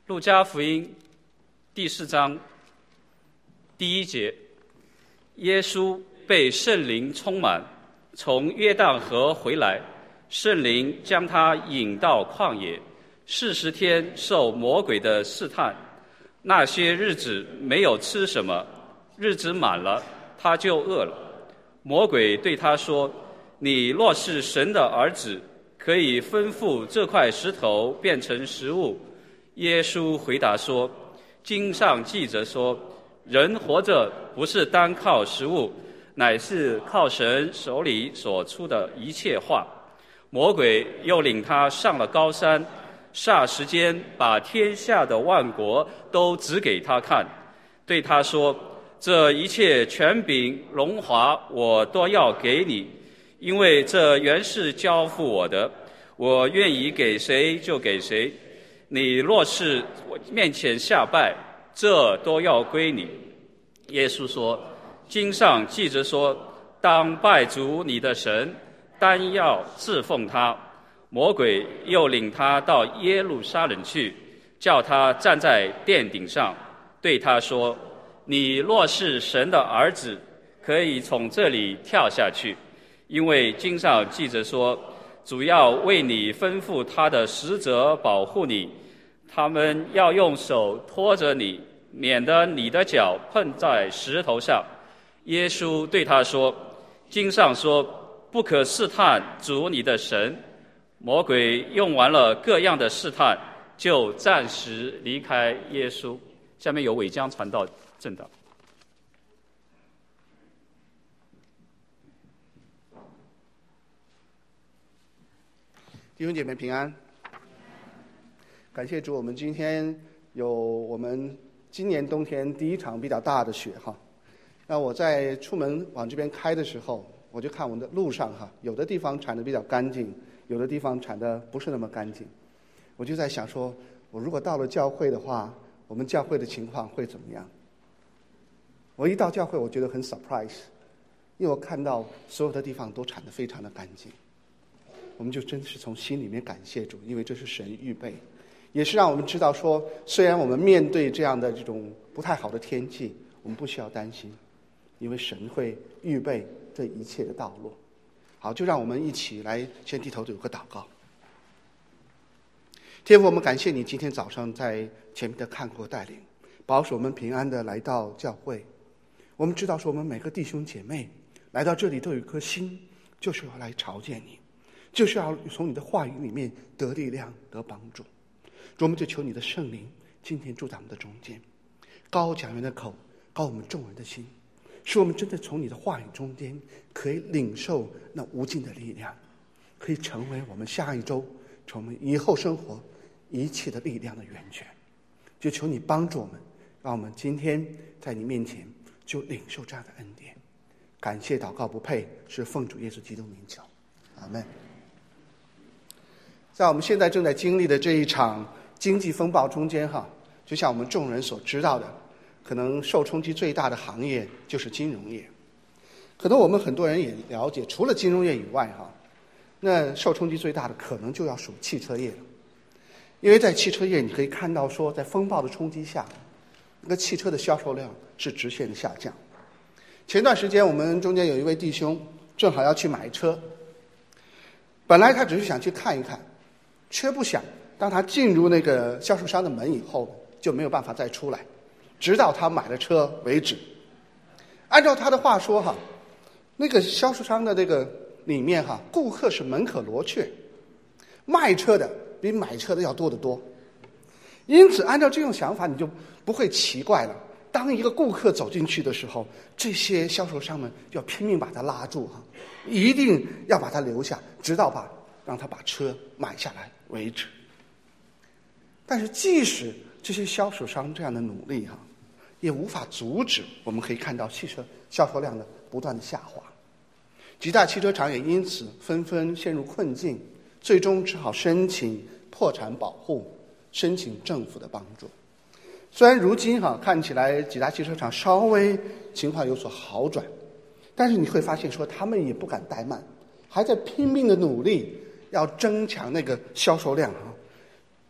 路加福音第4章第1节，耶稣被圣灵充满，从约旦河回来，圣灵将他引到旷野，40天受魔鬼的试探。那些日子没有吃什么，日子满了，他就饿了。魔鬼对他说：“你若是神的儿子，可以吩咐这块石头变成食物。”耶稣回答说：“经上记着说，人活着不是单靠食物，乃是靠神手里所出的一切话。”魔鬼又领他上了高山，霎时间把天下的万国都指给他看，对他说：“这一切权柄荣华我都要给你，因为这原是交付我的，我愿意给谁就给谁。你若是我面前下拜，这都要归你。”耶稣说：“经上记着说，当拜主你的神，单要侍奉他。”魔鬼又领他到耶路撒冷去，叫他站在殿顶上，对他说：“你若是神的儿子，可以从这里跳下去，因为经上记着说，主要为你吩咐他的使者保护你，他们要用手托着你，免得你的脚碰在石头上。”耶稣对他说：“经上说，不可试探主你的神。”魔鬼用完了各样的试探，就暂时离开耶稣。下面由伟江传道正道。 弟兄姐妹平安，感谢主，我们今天有我们今年冬天第一场比较大的雪哈。那我在出门往这边开的时候，我就看我们的路上哈，有的地方铲得比较干净，有的地方铲得不是那么干净。我就在想说，我如果到了教会的话，我们教会的情况会怎么样？我一到教会，我觉得很 surprise， 因为我看到所有的地方都铲得非常的干净。我们就真是从心里面感谢主，因为这是神预备，也是让我们知道说，虽然我们面对这样的这种不太好的天气，我们不需要担心，因为神会预备这一切的道路。好，就让我们一起来先低头有个祷告。天父，我们感谢你今天早上在前面的看顾带领，保守我们平安的来到教会。我们知道说，我们每个弟兄姐妹来到这里都有一颗心，就是要来朝见你，就是要从你的话语里面得力量得帮助。我们就求你的圣灵今天住在我们的中间，高讲员的口，高我们众人的心，使我们真的从你的话语中间可以领受那无尽的力量，可以成为我们下一周，成为以后生活一切的力量的源泉。就求你帮助我们，让我们今天在你面前就领受这样的恩典。感谢祷告不配，是奉主耶稣基督名求，阿们。在我们现在正在经历的这一场经济风暴中间哈，就像我们众人所知道的，可能受冲击最大的行业就是金融业。可能我们很多人也了解，除了金融业以外哈，那受冲击最大的可能就要属汽车业了。因为在汽车业你可以看到说，在风暴的冲击下，那个汽车的销售量是直线的下降。前段时间我们中间有一位弟兄正好要去买车，本来他只是想去看一看，却不想当他进入那个销售商的门以后，就没有办法再出来，直到他买了车为止。按照他的话说哈，那个销售商的这个里面哈，顾客是门可罗雀，卖车的比买车的要多得多。因此按照这种想法，你就不会奇怪了，当一个顾客走进去的时候，这些销售商们就要拼命把他拉住哈，一定要把他留下，直到让他把车买下来为止。但是即使这些销售商这样的努力哈，也无法阻止我们可以看到汽车销售量的不断的下滑。几大汽车厂也因此纷纷陷入困境，最终只好申请破产保护，申请政府的帮助。虽然如今看起来几大汽车厂稍微情况有所好转，但是你会发现说他们也不敢怠慢，还在拼命的努力要增强那个销售量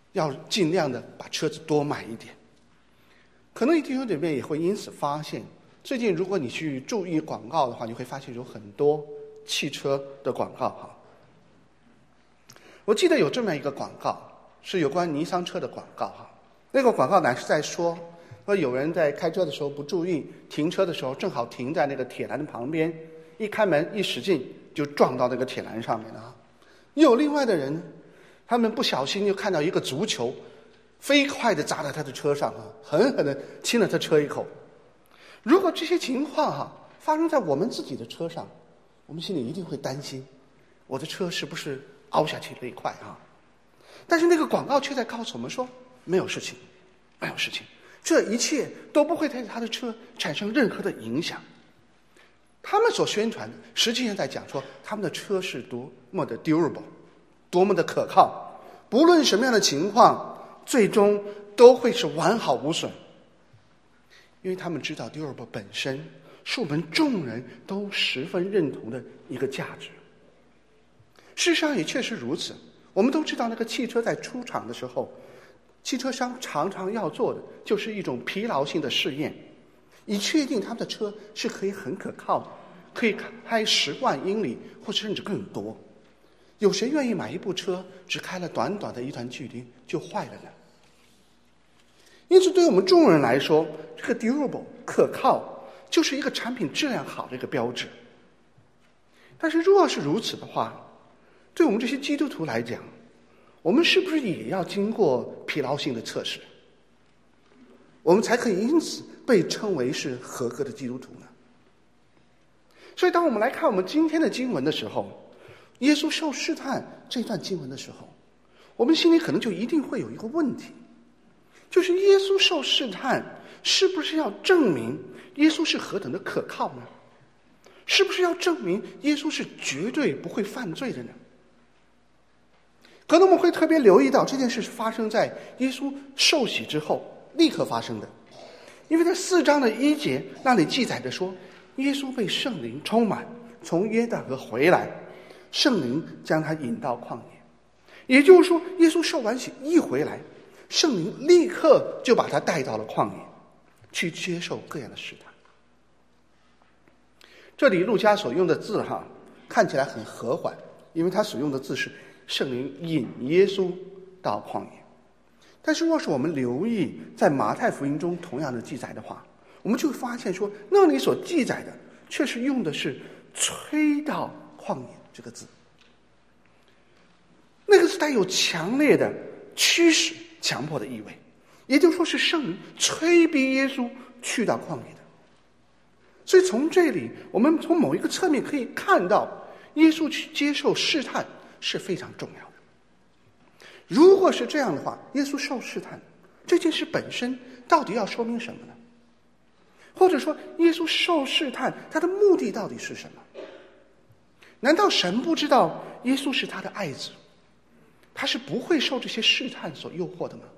要尽量的把车子多买一点。可能弟兄姐妹也会因此发现，最近如果你去注意广告的话，你会发现有很多汽车的广告哈。我记得有这么一个广告，是有关尼桑车的广告哈。那个广告呢是在说有人在开车的时候不注意，停车的时候正好停在那个铁栏的旁边，一开门一使劲就撞到那个铁栏上面了。又有另外的人，他们不小心就看到一个足球飞快地砸在他的车上狠狠地亲了他车一口。如果这些情况发生在我们自己的车上，我们心里一定会担心，我的车是不是凹下去了一块但是那个广告却在告诉我们说，没有事情，没有事情，这一切都不会对他的车产生任何的影响。他们所宣传的实际上在讲说，他们的车是多么的 durable， 多么的可靠，不论什么样的情况最终都会是完好无损。因为他们知道 durable 本身是我们众人都十分认同的一个价值。事实上也确实如此，我们都知道那个汽车在出厂的时候，汽车商常常要做的就是一种疲劳性的试验，以确定他们的车是可以很可靠的，可以开10万英里或甚至更多。有谁愿意买一部车只开了短短的一段距离就坏了呢？因此对我们众人来说，这个 durable 可靠就是一个产品质量好的一个标志。但是若是如此的话，对我们这些基督徒来讲，我们是不是也要经过疲劳性的测试，我们才可以因此被称为是合格的基督徒呢？所以当我们来看我们今天的经文的时候，耶稣受试探这段经文的时候，我们心里可能就一定会有一个问题，就是耶稣受试探是不是要证明耶稣是何等的可靠呢？是不是要证明耶稣是绝对不会犯罪的呢？可能我们会特别留意到这件事是发生在耶稣受洗之后立刻发生的，因为在4章的1节那里记载着说，耶稣被圣灵充满，从约旦河回来，圣灵将他引到旷野。也就是说，耶稣受完洗一回来，圣灵立刻就把他带到了旷野，去接受各样的试探。这里路加所用的字看起来很和缓，因为他所用的字是圣灵引耶稣到旷野。但是若是我们留意在马太福音中同样的记载的话，我们就会发现说，那里所记载的却是用的是催到旷野这个字，那个是带有强烈的驱使强迫的意味，也就是说是圣灵催逼耶稣去到旷野的。所以从这里我们从某一个侧面可以看到，耶稣去接受试探是非常重要的。如果是这样的话，耶稣受试探这件事本身到底要说明什么呢？或者说耶稣受试探他的目的到底是什么？难道神不知道耶稣是他的爱子，他是不会受这些试探所诱惑的吗？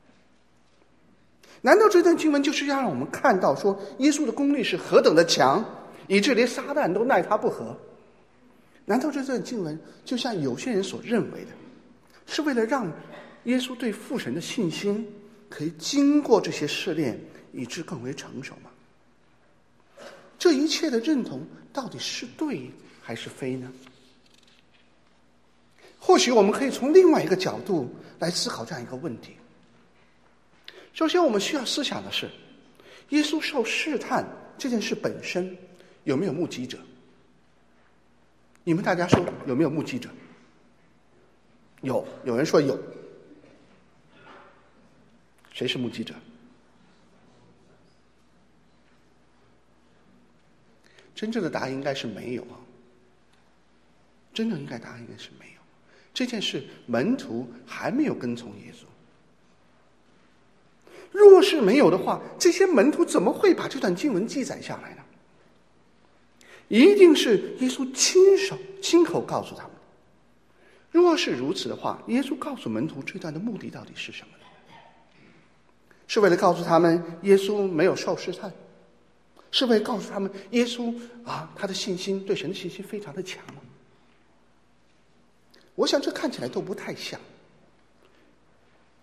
难道这段经文就是要让我们看到说耶稣的功力是何等的强，以致连撒旦都奈他不何？难道这段经文就像有些人所认为的，是为了让耶稣对父神的信心可以经过这些试炼以致更为成熟吗？这一切的认同到底是对还是非呢？或许我们可以从另外一个角度来思考这样一个问题。首先我们需要思想的是，耶稣受试探这件事本身有没有目击者？你们大家说有没有目击者？有人说有。谁是目击者？真正的答案应该是没有真正应该答案应该是没有。这件事门徒还没有跟从耶稣。若是没有的话，这些门徒怎么会把这段经文记载下来呢？一定是耶稣亲口告诉他们。若是如此的话，耶稣告诉门徒这段的目的到底是什么呢？是为了告诉他们耶稣没有受试探？是为了告诉他们耶稣他的信心，对神的信心非常的强吗？我想这看起来都不太像。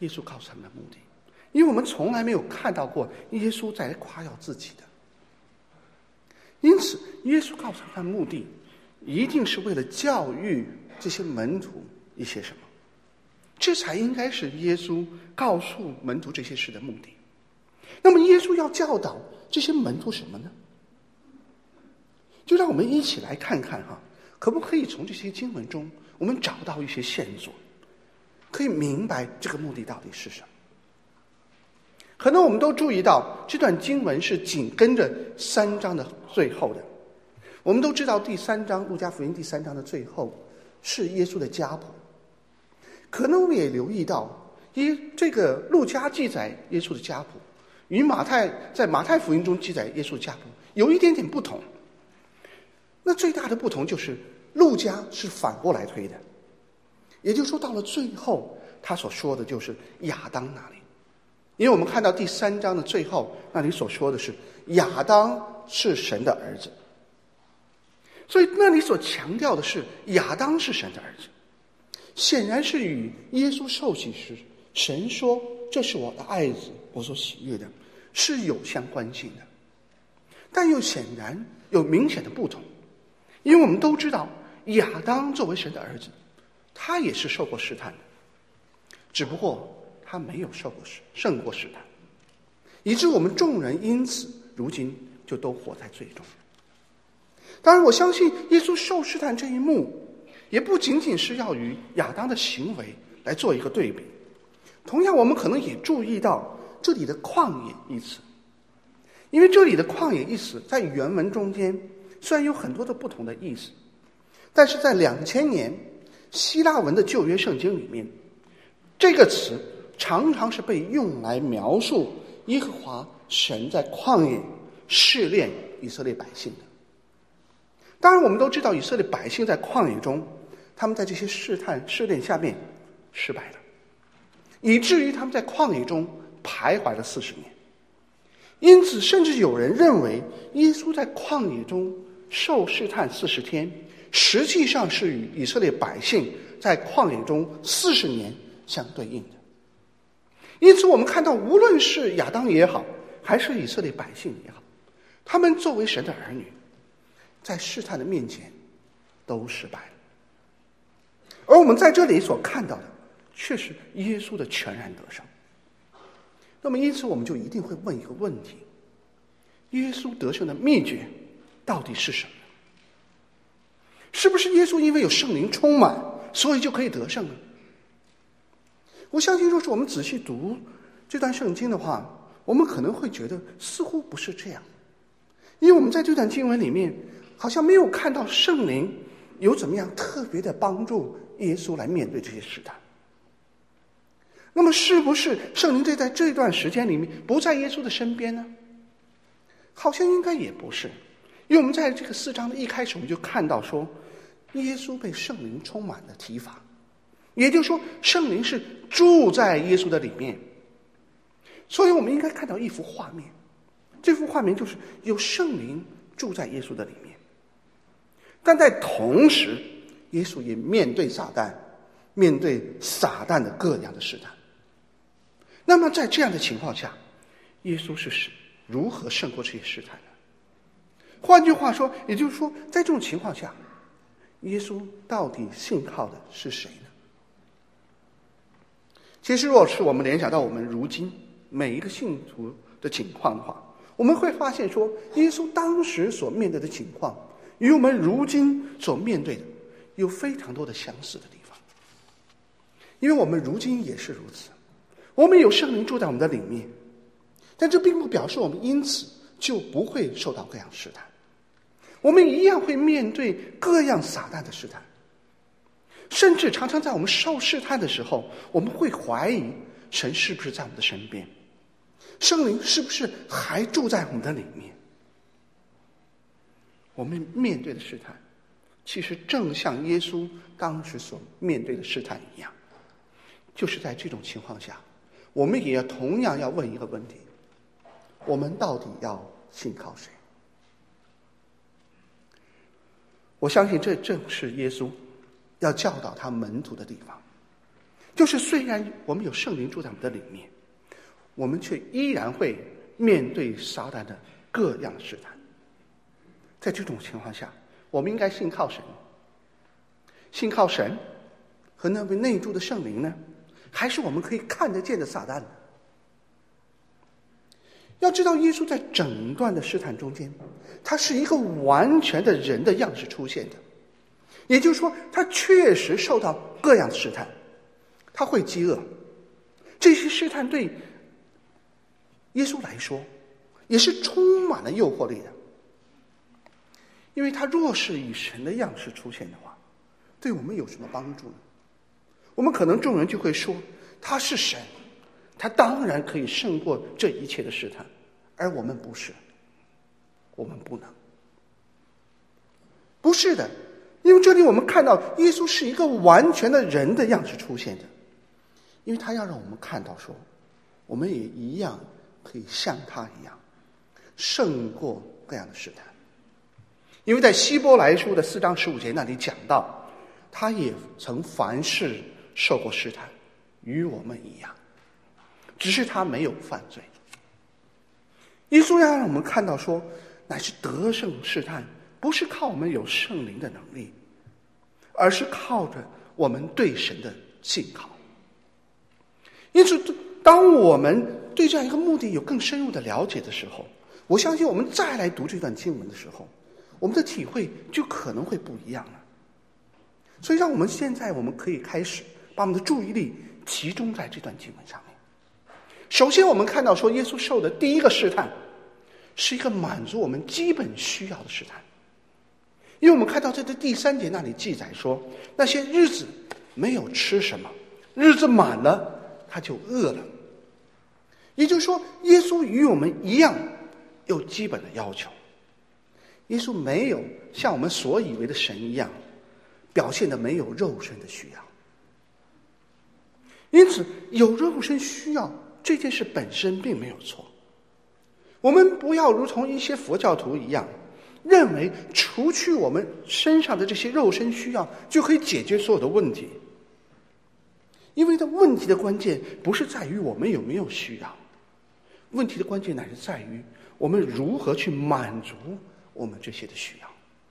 耶稣告诉他们的目的，因为我们从来没有看到过耶稣在夸耀自己的。因此耶稣告诉他们的目的一定是为了教育这些门徒一些什么，这才应该是耶稣告诉门徒这些事的目的。那么耶稣要教导这些门徒什么呢？就让我们一起来看看可不可以从这些经文中我们找到一些线索，可以明白这个目的到底是什么。可能我们都注意到这段经文是紧跟着3章的最后的。我们都知道第3章，路加福音第3章的最后是耶稣的家谱。可能我们也留意到这个路加记载耶稣的家谱与在马太福音中记载耶稣的家谱有一点点不同。那最大的不同就是路加是反过来推的，也就是说到了最后他所说的就是亚当那里。因为我们看到第3章的最后那里所说的是亚当是神的儿子，所以那里所强调的是亚当是神的儿子，显然是与耶稣受洗时神说这是我的爱子，我所喜悦的，是有相关性的。但又显然有明显的不同，因为我们都知道亚当作为神的儿子，他也是受过试探的，只不过他没有胜过试探，以致我们众人因此如今就都活在罪中。当然我相信耶稣受试探这一幕也不仅仅是要与亚当的行为来做一个对比，同样我们可能也注意到这里的旷野一词，因为这里的旷野一词在原文中间虽然有很多的不同的意思，但是在2000年希腊文的旧约圣经里面，这个词常常是被用来描述耶和华神在旷野试炼以色列百姓的。当然我们都知道以色列百姓在旷野中，他们在这些试炼下面失败了，以至于他们在旷野中徘徊了40年。因此甚至有人认为耶稣在旷野中受试探40天，实际上是与以色列百姓在旷野中40年相对应的。因此我们看到无论是亚当也好，还是以色列百姓也好，他们作为神的儿女，在试探的面前都失败了。而我们在这里所看到的却是耶稣的全然得胜。那么因此我们就一定会问一个问题，耶稣得胜的秘诀到底是什么？是不是耶稣因为有圣灵充满，所以就可以得胜呢？我相信若是我们仔细读这段圣经的话，我们可能会觉得似乎不是这样，因为我们在这段经文里面好像没有看到圣灵有怎么样特别的帮助耶稣来面对这些试探。那么是不是圣灵在这段时间里面不在耶稣的身边呢？好像应该也不是，因为我们在这个4章的一开始我们就看到说耶稣被圣灵充满了提法，也就是说圣灵是住在耶稣的里面。所以我们应该看到一幅画面，这幅画面就是有圣灵住在耶稣的里面，但在同时耶稣也面对撒旦，面对撒旦的各样的试探。那么在这样的情况下，耶稣是如何胜过这些试探的？换句话说，也就是说在这种情况下，耶稣到底信靠的是谁呢？其实若是我们联想到我们如今每一个信徒的情况的话，我们会发现说耶稣当时所面对的情况与我们如今所面对的有非常多的相似的地方。因为我们如今也是如此，我们有圣灵住在我们的里面，但这并不表示我们因此就不会受到各样试探，我们一样会面对各样撒旦的试探，甚至常常在我们受试探的时候，我们会怀疑神是不是在我们的身边，圣灵是不是还住在我们的里面。我们面对的试探其实正像耶稣当时所面对的试探一样，就是在这种情况下，我们也同样要问一个问题，我们到底要信靠谁？我相信这正是耶稣要教导他门徒的地方。 就是虽然我们有圣灵住在我们的里面，我们却依然会面对撒旦的各样的试探。在这种情况下，我们应该信靠神，信靠神和那位内住的圣灵呢，还是我们可以看得见的撒旦呢？要知道，耶稣在整段的试探中间，他是一个完全的人的样式出现的，也就是说，他确实受到各样的试探，他会饥饿，这些试探对耶稣来说也是充满了诱惑力的，因为他若是以神的样式出现的话，对我们有什么帮助呢？我们可能众人就会说，他是神，他当然可以胜过这一切的试探，而我们不是，我们不能。不是的，因为这里我们看到耶稣是一个完全的人的样式出现的，因为他要让我们看到说，我们也一样可以像他一样胜过各样的试探。因为在希伯来书的4章15节那里讲到，他也曾凡事受过试探，与我们一样，只是他没有犯罪。耶稣要让我们看到说，乃是得胜试探，不是靠我们有圣灵的能力，而是靠着我们对神的信靠。因此当我们对这样一个目的有更深入的了解的时候，我相信我们再来读这段经文的时候，我们的体会就可能会不一样了。所以让我们现在我们可以开始把我们的注意力集中在这段经文上面。首先我们看到说，耶稣受的第一个试探是一个满足我们基本需要的试探。因为我们看到在这第3节那里记载说，那些日子没有吃什么，日子满了他就饿了。也就是说，耶稣与我们一样有基本的要求。耶稣没有像我们所以为的神一样表现的没有肉身的需要。因此有肉身需要这件事本身并没有错。我们不要如同一些佛教徒一样，认为除去我们身上的这些肉身需要就可以解决所有的问题。因为问题的关键不是在于我们有没有需要，问题的关键乃是在于我们如何去满足我们这些的需要。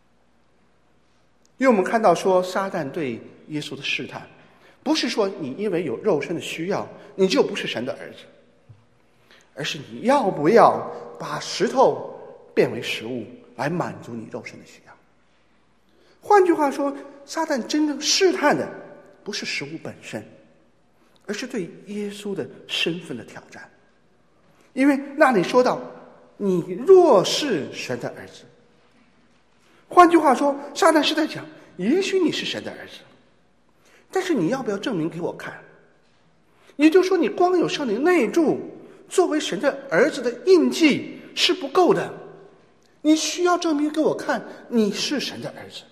因为我们看到说，撒旦对耶稣的试探不是说你因为有肉身的需要你就不是神的儿子，而是你要不要把石头变为食物来满足你肉身的需要。换句话说，撒旦真正试探的不是食物本身，而是对耶稣的身份的挑战。因为那里说到，你若是神的儿子，换句话说，撒旦是在讲，也许你是神的儿子，但是你要不要证明给我看？也就是说，你光有圣灵内住作为神的儿子的印记是不够的，你需要证明给我看你是神的儿子。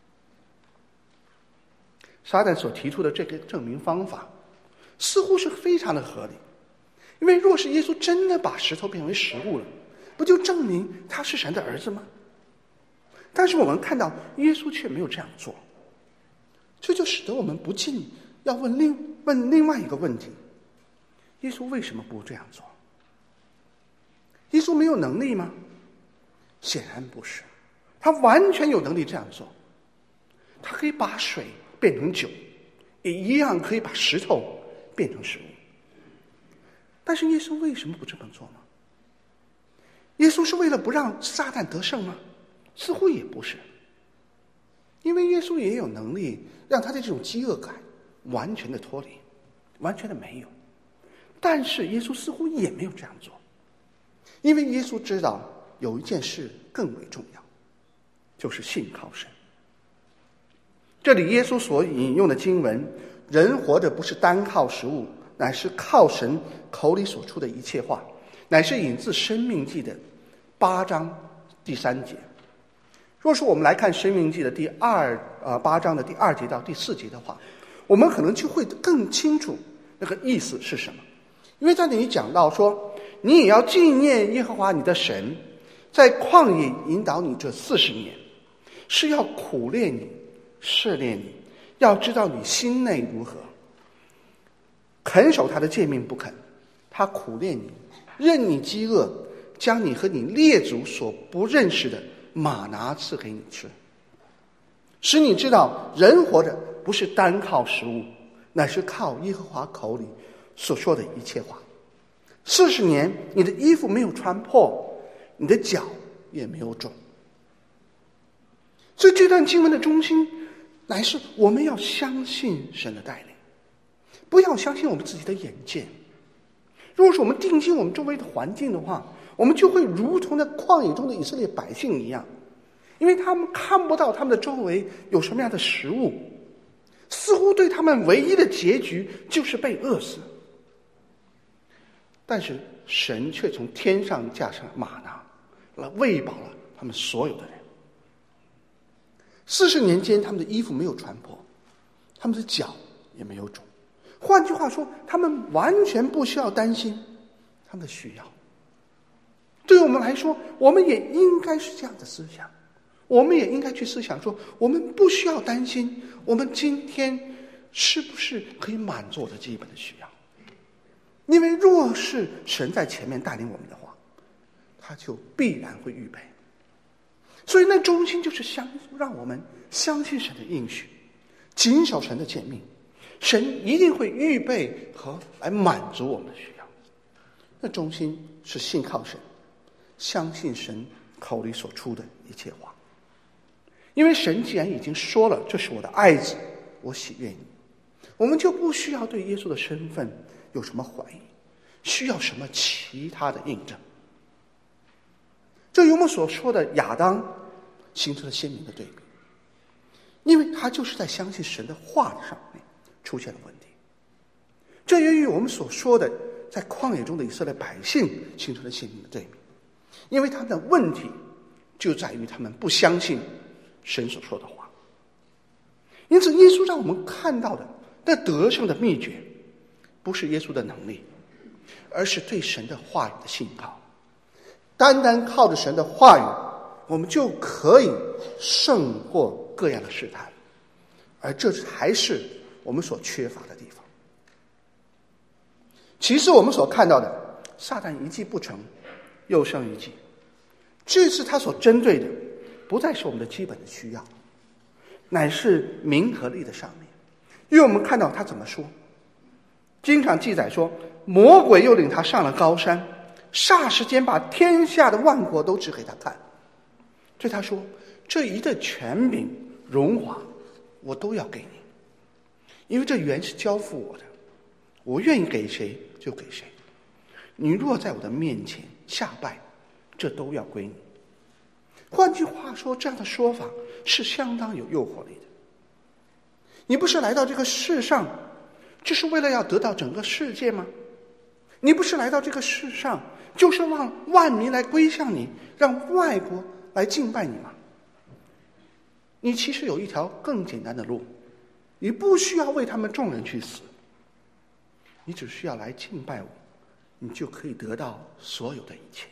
撒旦所提出的这个证明方法似乎是非常的合理，因为若是耶稣真的把石头变为食物了，不就证明他是神的儿子吗？但是我们看到耶稣却没有这样做，这就使得我们不禁要问另外一个问题：耶稣为什么不这样做？耶稣没有能力吗？显然不是，他完全有能力这样做。他可以把水变成酒，也一样可以把石头变成食物。但是耶稣为什么不这么做呢？耶稣是为了不让撒旦得胜吗？似乎也不是，因为耶稣也有能力让他的这种饥饿感完全的脱离，完全的没有。但是耶稣似乎也没有这样做，因为耶稣知道有一件事更为重要，就是信靠神。这里耶稣所引用的经文，人活着不是单靠食物，乃是靠神口里所出的一切话，乃是引自申命记的8章第3节。若是我们来看申命记的8章的第2节到第4节的话，我们可能就会更清楚那个意思是什么。因为在那里讲到说，你也要纪念耶和华你的神，在旷野引导你这40年，是要苦练你，试炼你，要知道你心内如何。 肯守他的诫命不肯，他苦练你，任你饥饿，将你和你列祖所不认识的玛拿赐给你吃，使你知道人活着不是单靠食物，乃是靠耶和华口里所说的一切话。40年你的衣服没有穿破，你的脚也没有肿。所以这段经文的中心乃是我们要相信神的带领，不要相信我们自己的眼见。如果说我们定睛我们周围的环境的话，我们就会如同在旷野中的以色列百姓一样，因为他们看不到他们的周围有什么样的食物，似乎对他们唯一的结局就是被饿死。但是神却从天上降下玛拿来喂饱了他们所有的人。40年间他们的衣服没有穿破，他们的脚也没有肿。换句话说，他们完全不需要担心他们的需要。对我们来说，我们也应该是这样的思想，我们也应该去思想说，我们不需要担心我们今天是不是可以满足我的基本的需要。因为若是神在前面带领我们的话，他就必然会预备。所以那中心就是让我们相信神的应许，谨守神的诫命，神一定会预备和来满足我们的需要。那中心是信靠神，相信神口里所出的一切话。因为神既然已经说了，这是我的爱子，我喜悦你，我们就不需要对耶稣的身份有什么怀疑，需要什么其他的印证。这与我们所说的亚当形成了鲜明的对比，因为他就是在相信神的话上面出现了问题。这也与我们所说的在旷野中的以色列百姓形成了鲜明的对比，因为他们的问题就在于他们不相信神所说的话。因此耶稣让我们看到的那得胜的秘诀，不是耶稣的能力，而是对神的话语的信靠。单单靠着神的话语，我们就可以胜过各样的试探，而这才是我们所缺乏的地方。其实我们所看到的，撒旦一计不成，又生一计。这次他所针对的，不再是我们的基本的需要，乃是名和利的上面。因为我们看到他怎么说，经常记载说，魔鬼又领他上了高山，霎时间把天下的万国都指给他看。对他说，这一的权柄荣华我都要给你，因为这原是交付我的，我愿意给谁就给谁，你若在我的面前下拜，这都要归你。换句话说，这样的说法是相当有诱惑力的。你不是来到这个世上就是为了要得到整个世界吗？你不是来到这个世上就是让万民来归向你，让外国来敬拜你吗？你其实有一条更简单的路，你不需要为他们众人去死，你只需要来敬拜我，你就可以得到所有的一切。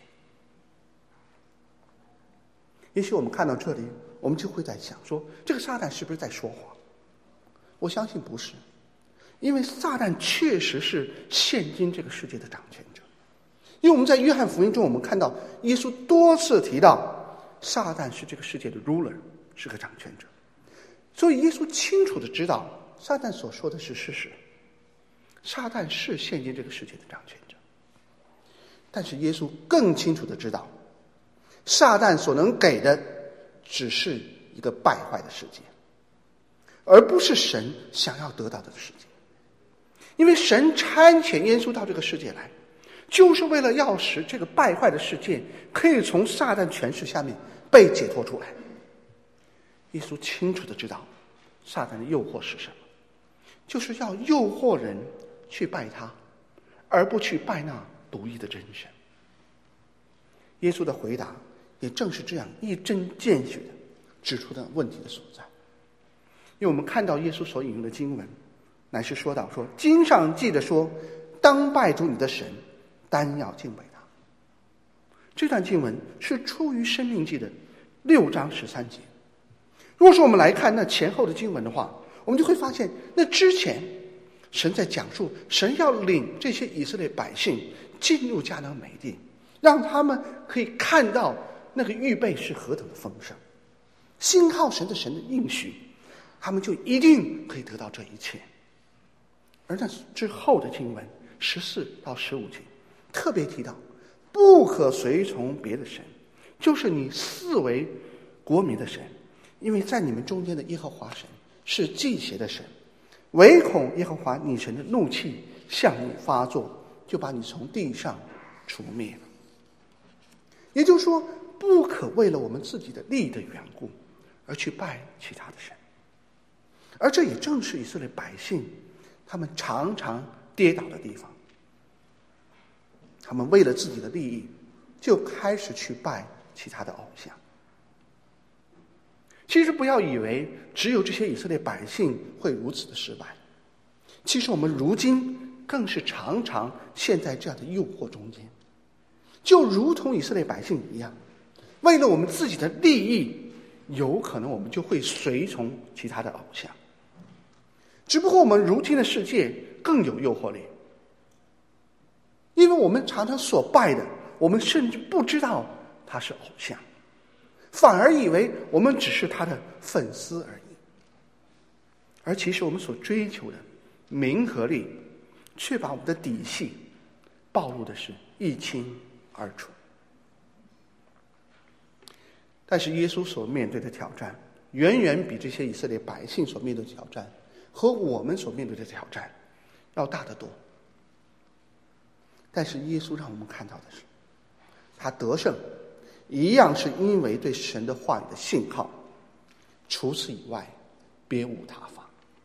也许我们看到这里，我们就会在想说，这个撒旦是不是在说谎？我相信不是，因为撒旦确实是现今这个世界的掌权者。因为我们在约翰福音中，我们看到耶稣多次提到撒旦是这个世界的 ruler， 是个掌权者。所以耶稣清楚地知道撒旦所说的是事实，撒旦是现今这个世界的掌权者。但是耶稣更清楚地知道，撒旦所能给的只是一个败坏的世界，而不是神想要得到的世界。因为神差遣耶稣到这个世界来，就是为了要使这个败坏的世界可以从撒旦权势下面被解脱出来。耶稣清楚地知道撒旦的诱惑是什么，就是要诱惑人去拜他，而不去拜那独一的真神。耶稣的回答也正是这样一针见血地指出的问题的所在。因为我们看到耶稣所引用的经文，乃是说到说，经上记着说，当拜主你的神，单要敬拜他。这段经文是出于申命记的6章13节。如果说我们来看那前后的经文的话，我们就会发现，那之前神在讲述神要领这些以色列百姓进入迦南美地，让他们可以看到那个预备是何等的丰盛。信靠神的应许，他们就一定可以得到这一切。而那之后的经文14到15节特别提到，不可随从别的神，就是你视为国民的神，因为在你们中间的耶和华神是忌邪的神，唯恐耶和华你神的怒气向你发作，就把你从地上除灭了。也就是说，不可为了我们自己的利益的缘故而去拜其他的神。而这也正是以色列百姓他们常常跌倒的地方。他们为了自己的利益就开始去拜其他的偶像。其实不要以为只有这些以色列百姓会如此的失败，其实我们如今更是常常陷在这样的诱惑中间，就如同以色列百姓一样，为了我们自己的利益，有可能我们就会随从其他的偶像。只不过我们如今的世界更有诱惑力，因为我们常常所拜的，我们甚至不知道它是偶像，反而以为我们只是他的粉丝而已。而其实我们所追求的名和利，却把我们的底细暴露的是一清二楚。但是耶稣所面对的挑战，远远比这些以色列百姓所面对的挑战和我们所面对的挑战要大得多。但是耶稣让我们看到的是，他得胜一样是因为对神的话语的信号，除此以外别无他法。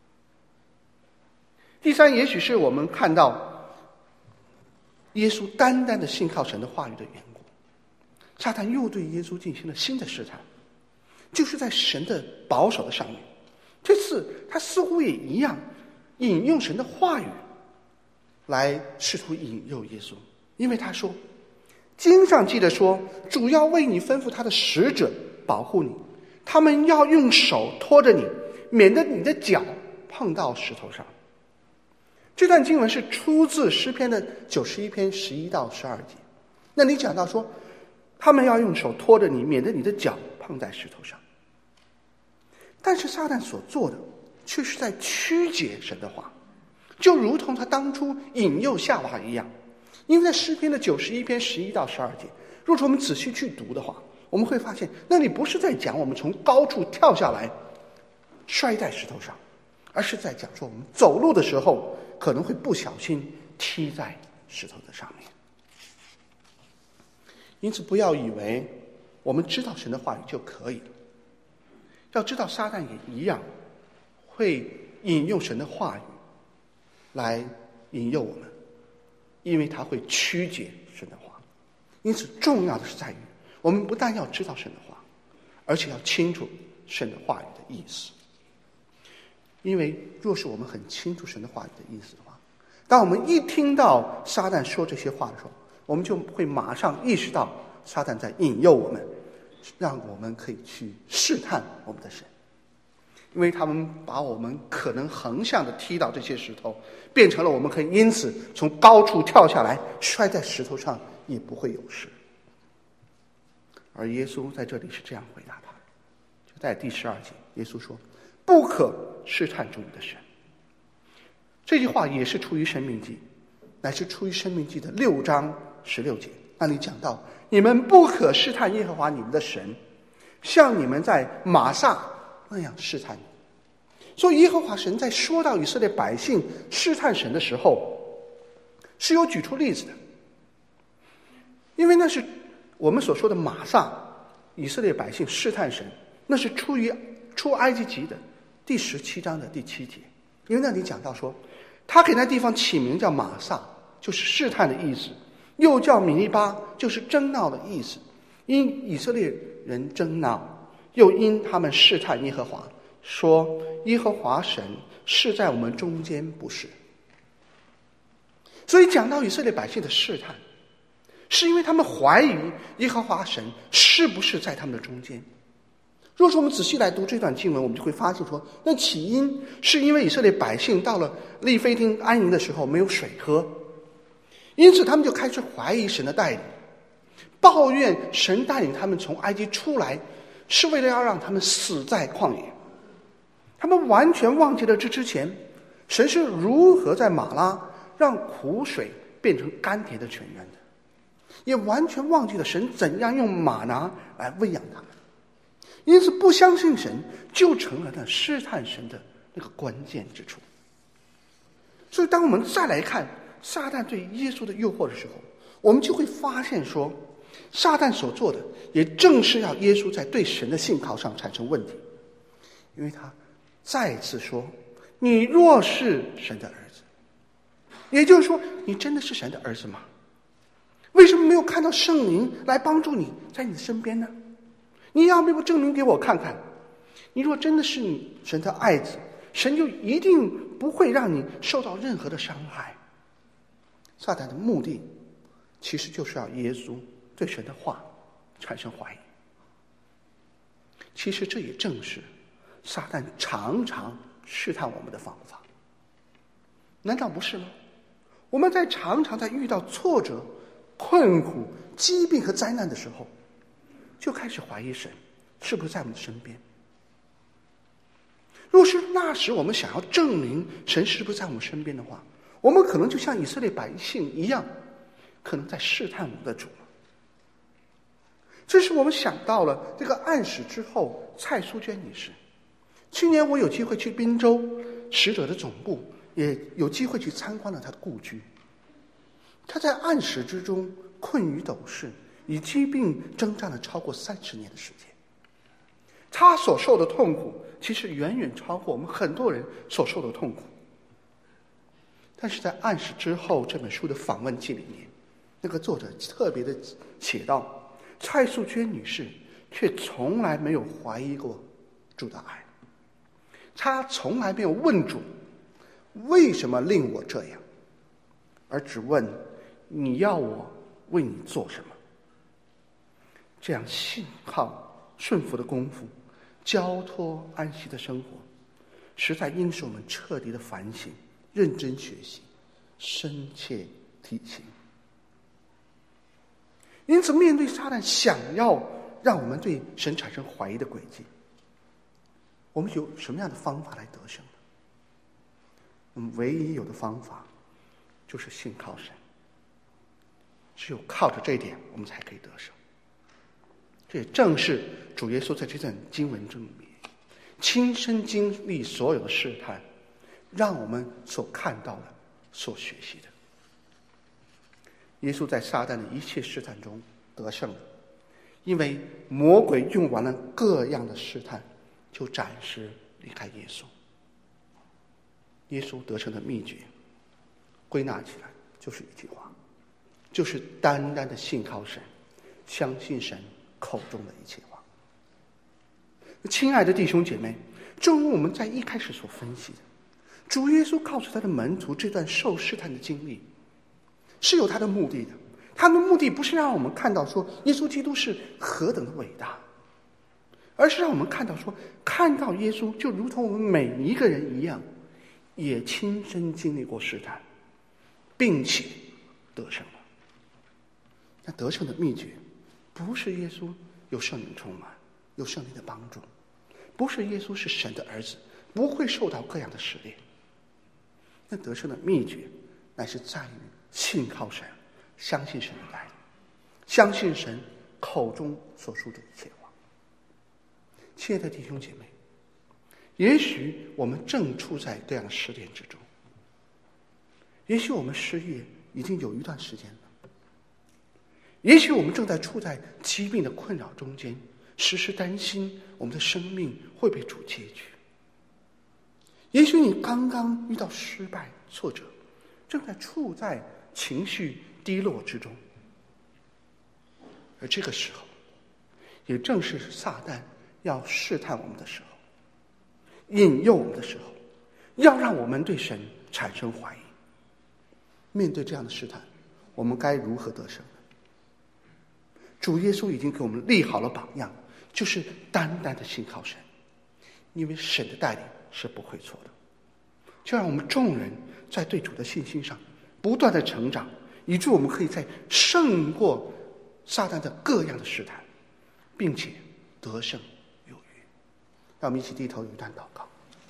第三，也许是我们看到耶稣单单的信靠神的话语的缘故，撒旦又对耶稣进行了新的试探，就是在神的保守的上面。这次他似乎也一样引用神的话语来试图引诱耶稣，因为他说，经上记得说，主要为你吩咐他的使者保护你，他们要用手托着你，免得你的脚碰到石头上。这段经文是出自诗篇的91篇11到12节。那你讲到说，他们要用手托着你，免得你的脚碰在石头上。但是撒旦所做的却是在曲解神的话，就如同他当初引诱夏娃一样。因为在诗篇的91篇11到12节，如果我们仔细去读的话，我们会发现那里不是在讲我们从高处跳下来摔在石头上，而是在讲说我们走路的时候可能会不小心踢在石头的上面。因此不要以为我们知道神的话语就可以了，要知道撒旦也一样会引用神的话语来引诱我们，因为他会曲解神的话。因此重要的是在于，我们不但要知道神的话，而且要清楚神的话语的意思。因为若是我们很清楚神的话语的意思的话，当我们一听到撒旦说这些话的时候，我们就会马上意识到撒旦在引诱我们，让我们可以去试探我们的神。因为他们把我们可能横向的踢到这些石头，变成了我们可以因此从高处跳下来摔在石头上也不会有事。而耶稣在这里是这样回答他，就在第12节，耶稣说，不可试探主你的神。这句话也是出于申命记，乃是出于申命记的6章16节，那里讲到，你们不可试探耶和华你们的神，像你们在玛撒那样试探你。所以耶和华神在说到以色列百姓试探神的时候，是有举出例子的。因为那是我们所说的玛撒，以色列百姓试探神，那是出于出埃及记的第17章的第7节。因为那里讲到说，他给那地方起名叫玛撒，就是试探的意思，又叫米利巴，就是争闹的意思。因以色列人争闹，又因他们试探耶和华，说耶和华神是在我们中间，不是。所以讲到以色列百姓的试探，是因为他们怀疑耶和华神是不是在他们的中间。 若是我们仔细来读这段经文，我们就会发现说，那起因是因为以色列百姓到了利非丁安营的时候没有水喝，因此他们就开始怀疑神的带领，抱怨神带领他们从埃及出来是为了要让他们死在旷野。他们完全忘记了这之前神是如何在马拉让苦水变成甘甜的泉源的，也完全忘记了神怎样用玛拿来喂养他们。因此不相信神就成了那试探神的那个关键之处。所以当我们再来看撒旦对耶稣的诱惑的时候，我们就会发现说，撒旦所做的也正是要耶稣在对神的信靠上产生问题。因为他再次说，你若是神的儿子，也就是说，你真的是神的儿子吗？为什么没有看到圣灵来帮助你在你的身边呢？你要不要证明给我看看？你若真的是你神的爱子，神就一定不会让你受到任何的伤害。撒旦的目的其实就是要耶稣对神的话产生怀疑。其实这也正是撒旦常常试探我们的方法，难道不是吗？我们常常在遇到挫折、困苦、疾病和灾难的时候，就开始怀疑神是不是在我们的身边。若是那时我们想要证明神是不是在我们身边的话，我们可能就像以色列百姓一样，可能在试探我们的主。这是我们想到了这个暗史之后蔡淑娟女士。去年我有机会去滨州使者的总部，也有机会去参观了她的故居。她在暗史之中困于斗室，以疾病征战了超过30年的时间。她所受的痛苦其实远远超过我们很多人所受的痛苦。但是在暗史之后这本书的访问记里面，那个作者特别的写道，蔡淑娟女士却从来没有怀疑过主的爱，她从来没有问主为什么令我这样，而只问你要我为你做什么。这样信靠顺服的功夫，交托安息的生活，实在应是我们彻底的反省、认真学习、深切体醒。因此面对撒旦想要让我们对神产生怀疑的诡计，我们有什么样的方法来得胜呢？我们唯一有的方法就是信靠神，只有靠着这一点我们才可以得胜。这也正是主耶稣在这段经文中里面亲身经历所有的试探，让我们所看到的、所学习的。耶稣在撒旦的一切试探中得胜了，因为魔鬼用完了各样的试探，就暂时离开耶稣。耶稣得胜的秘诀归纳起来就是一句话，就是单单的信靠神，相信神口中的一切话。亲爱的弟兄姐妹，正如我们在一开始所分析的，主耶稣告诉他的门徒这段受试探的经历是有他的目的的。他的目的不是让我们看到说耶稣基督是何等的伟大，而是让我们看到说，看到耶稣就如同我们每一个人一样，也亲身经历过试探，并且得胜了。那得胜的秘诀不是耶稣有圣灵充满，有圣灵的帮助，不是耶稣是神的儿子，不会受到各样的试炼。那得胜的秘诀乃是在于信靠神，相信神的带领，相信神口中所说的一切话。亲爱的弟兄姐妹，也许我们正处在这样的试炼之中，也许我们失业已经有一段时间了，也许我们正在处在疾病的困扰中间，时时担心我们的生命会被主截取。也许你刚刚遇到失败、挫折，正在处在情绪低落之中。而这个时候，也正是撒旦要试探我们的时候，引诱我们的时候，要让我们对神产生怀疑。面对这样的试探，我们该如何得胜呢？主耶稣已经给我们立好了榜样， 就是单单的信靠神，因为神的带领是不会错的。就让我们众人在对主的信心上不断的成长，以致我们可以在胜过撒旦的各样的试探，并且得胜有余。让我们一起低头有一段祷告。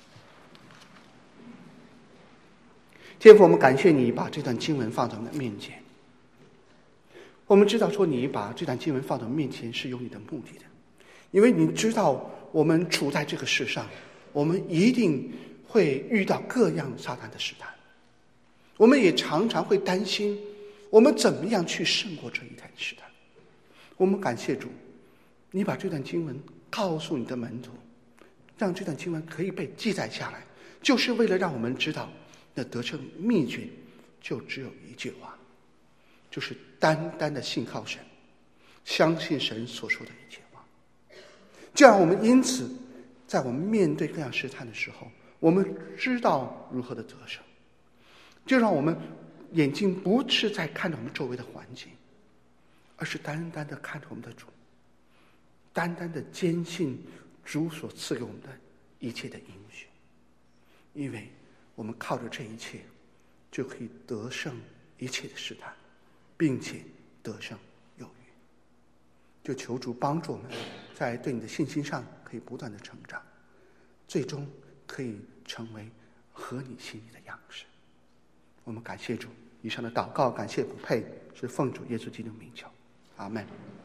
天父，我们感谢你把这段经文放在我们的面前。我们知道说你把这段经文放在我们面前是有你的目的的，因为你知道我们处在这个世上，我们一定会遇到各样撒旦的试探，我们也常常会担心我们怎么样去胜过这一台试探。我们感谢主，你把这段经文告诉你的门徒，让这段经文可以被记载下来，就是为了让我们知道那得胜秘诀就只有一句话，就是单单的信靠神，相信神所说的一切话。这样我们因此在我们面对各样试探的时候，我们知道如何的得胜。就让我们眼睛不是在看着我们周围的环境，而是单单的看着我们的主，单单的坚信主所赐给我们的一切的应许，因为我们靠着这一切就可以得胜一切的试探，并且得胜有余。就求主帮助我们在对你的信心上可以不断的成长，最终可以成为合你心意的样式。我们感谢主，以上的祷告感谢不配，是奉主耶稣基督名求，阿们。